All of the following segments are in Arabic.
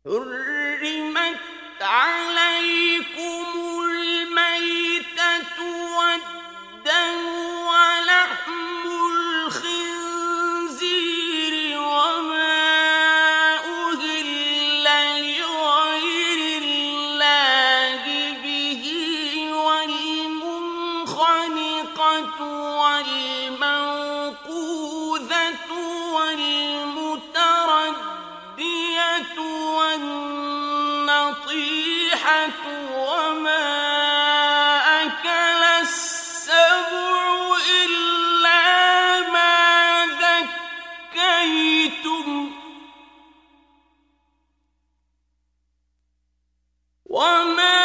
حرمت عليكم الميتة والدم ولحم الخنزير وما أهل لغير الله به والمنخنقة والموقوذة والمتردية والنطيحة وما أكل السبع إلا ما ذكيتم وما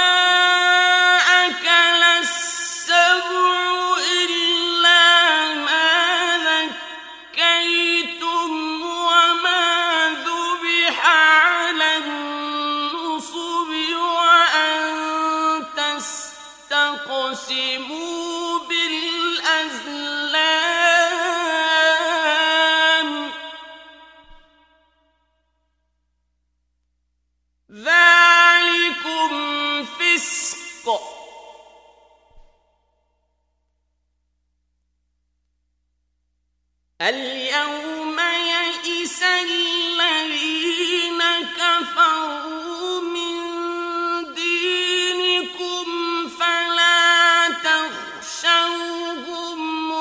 أكل السبع إلا ما ذكيتم وما ذبح على النصب وأن تستقسموا بالأزلام ذلكم فسق اليوم يئس الذين كفروا من دينكم فلا تخشوهم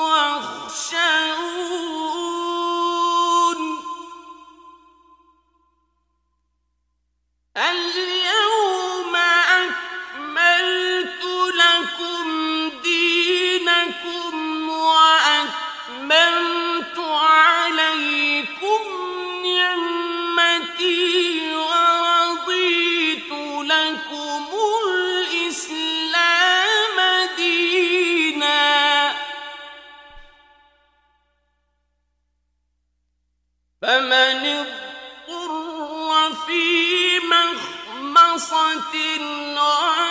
واخشون اليوم أكملت لكم دينكم وأتممت عليكم نعمتي ورضيت لكم الإسلام دينا فمن اضطر في مخمصة